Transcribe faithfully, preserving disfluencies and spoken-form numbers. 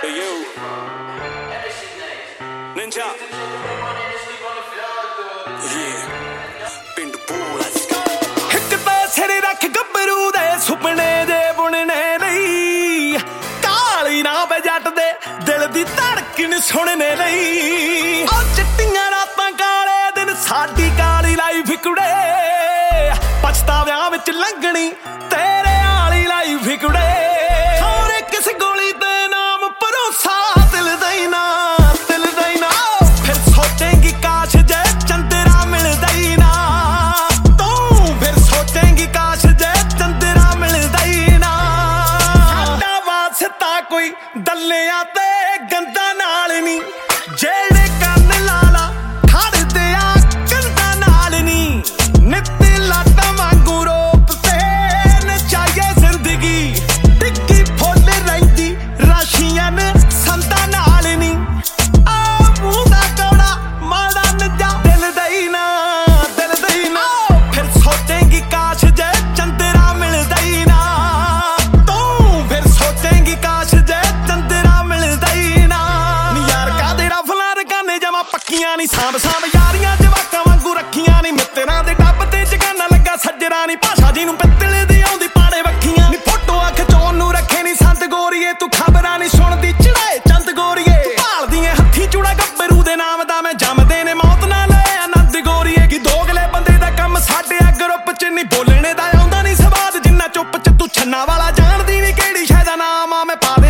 Hey you, Ninja. Yeah, ਪਿੰਡ ਪੂਰ let's go. ਇੱਕ ਤਾਂ ਸਿਰ ਰੱਖ ਗੱਭਰੂ ਦੇ ਸੁਪਨੇ ਜੇ ਬੁਣਨੇ ਨਹੀਂ, ਕਾਲੀ ਨਾ ਵੇ ਜੱਟ ਦੇ ਦਿਲ ਦੀ ਧੜਕਣ ਸੁਣਨੇ ਨਹੀਂ। ਉਹ ਚਿੱਟੀਆਂ ਰਾਤਾਂ ਕਾਲੇ ਦਿਨ ਸਾਡੀ ਕਾਲੀ ਲਾਈਫ ਕੁੜੇ, ਪਛਤਾਵਿਆਂ ਵਿੱਚ ਲੰਘਣੀ ਤੇਰੇ ਵਾਲੀ ਲਾਈਫ ਕੁੜੇ। ਸੋਰੇ ਕਿਸ ਗੋਲੀ ਤੇ ਨਾਮ ਭਰੋਸਾ ਦਿਲ ਦਾ ਹੀ ਨਾ, ਦਿਲ ਦਾ ਹੀ ਨਾ। ਫਿਰ ਸੋਚੇਂਗੀ ਕਾਸ਼ ਜੇ ਚੰਦਰਾ ਮਿਲਦਾ ਹੀ ਨਾ, ਤੂੰ ਫਿਰ ਸੋਚੇਂਗੀ ਕਾਸ਼ ਜੇ ਚੰਦਰਾ ਮਿਲਦਾ ਹੀ ਨਾ। ਸਾਡਾ ਵਾਸਤਾ ਕੋਈ ਦੱਲਿਆਂ ਤੇ ਗੰਦਾ ਨਾਲ ਨੀ, ਜਿਹੜੇ ਕੰਨ ਲਾਲਾ ਖੜਦੇ ਆ ਕੰਧਾਂ ਨਾਲ ਨੀ। ਨਿੱਤ ਲਾਟਾਂ ਵਾਂਗੂ ਰੋਪ ਤੇ ਨਚਾਈਏ ਜ਼ਿੰਦਗੀ, ਡਿੱਗੀ ਫੁੱਲ ਰਹਿੰਦੀ ਰਾਸ਼ੀਆਂ ਨੇ ਸੰਦਾਂ ਨਾਲ ਨੀ। ਆ ਮੂੰਹ ਦਾ ਕੌੜਾ ਮਾੜਾ ਨਜਾ ਦਿਲ ਦਾ ਹੀ ਨਾ, ਦਿਲ ਦਾ ਹੀ ਨਾ। ਫਿਰ ਸੋਚੇਂਗੀ ਕਾਸ਼ ਜੇ ਚੰਦਰਾ ਮਿਲਦਾ ਹੀ ਨਾ, ਤੂੰ ਫਿਰ ਸੋਚੇਂਗੀ ਕਾਸ਼ ਜੇ ਚੰਦਰਾ ਮਿਲਦਾ ਹੀ ਨਾ। ਨੀ ਯਾਰ ਕਾਦੇ ਰਫਲਾਂ ਰਕਾਨੇ ਜਮਾ ਪੱਕੀਆਂ ਨੀ, ਸਾਂਭ ਸਾਂਭ ਯਾਰੀਆਂ ਜਵਾਕਾਂ ਵਾਂਗੂ ਰੱਖੀਆਂ ਨੀ। ਮਿੱਤਰਾਂ ਦੇ ਡੱਬ ਤੇ ਜਗਾਨਾ ਲੱਗਾ ਸੱਜਣਾ ਨੀ, ਭਾਸ਼ਾ ਜੀ ਨੂੰ ਪਿੱਤਲ ਦੀ ਆਉਂਦੀ ਪਾੜੇ ਵੱਖੀਆਂ ਨੀ। ਫੋਟੋਆਂ ਖਿਚਾਉਣ ਨੂੰ ਰੱਖੇ ਨੀ ਸੰਤ ਗੋਰੀਏ, ਤੂੰ ਖਬਰਾਂ ਨੀ ਸੁਣਦੀ ਚੜਾਏ ਚੰਦ ਗੋਰੀਏ। ਭਾਲਦੀ ਐ ਹੱਥੀ ਚੂੜਾ ਗੱਭਰੂ ਦੇ ਨਾਮ ਦਾ, ਮੈਂ ਜੰਮਦੇ ਨੇ ਮੌਤ ਨਾਲ ਲੈ ਆਨੰਦ ਗੋਰੀਏ। ਕੀ ਦੋਗਲੇ ਬੰਦੇ ਦਾ ਕੰਮ ਸਾਡੇ ਆ ਗਰੁੱਪ ਚ ਨੀ, ਬੋਲਣੇ ਦਾ ਆਉਂਦਾ ਨੀ ਸਵਾਦ ਜਿੰਨਾ ਚੁੱਪ ਚ ਤੂੰ ਛੰਨਾ ਵਾਲਾ। ਜਾਣਦੀ ਨੀ ਕਿਹੜੀ ਸ਼ੈ ਦਾ ਨਾਮ ਆ, ਮੈਂ ਪਾ